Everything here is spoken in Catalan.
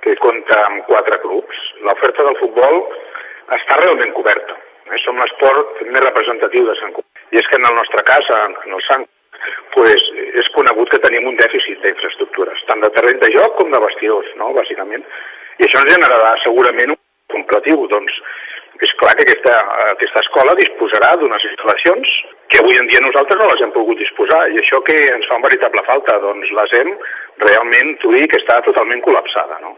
que compta amb 4 clubs. L'oferta del futbol està realment coberta. Som l'esport més representatiu de Sant Cugat. I és que en el nostre cas, en el Sant, és conegut que tenim un dèficit d'infraestructures, tant de terreny de joc com de vestidors, no? Bàsicament. I això ens generarà segurament un completiu. Doncs és clar que aquesta escola disposarà d'unes instal·lacions que avui en dia nosaltres no les hem pogut disposar, i això que ens fa una veritable falta, doncs les hem realment, t'ho dic, està totalment col·lapsada, no?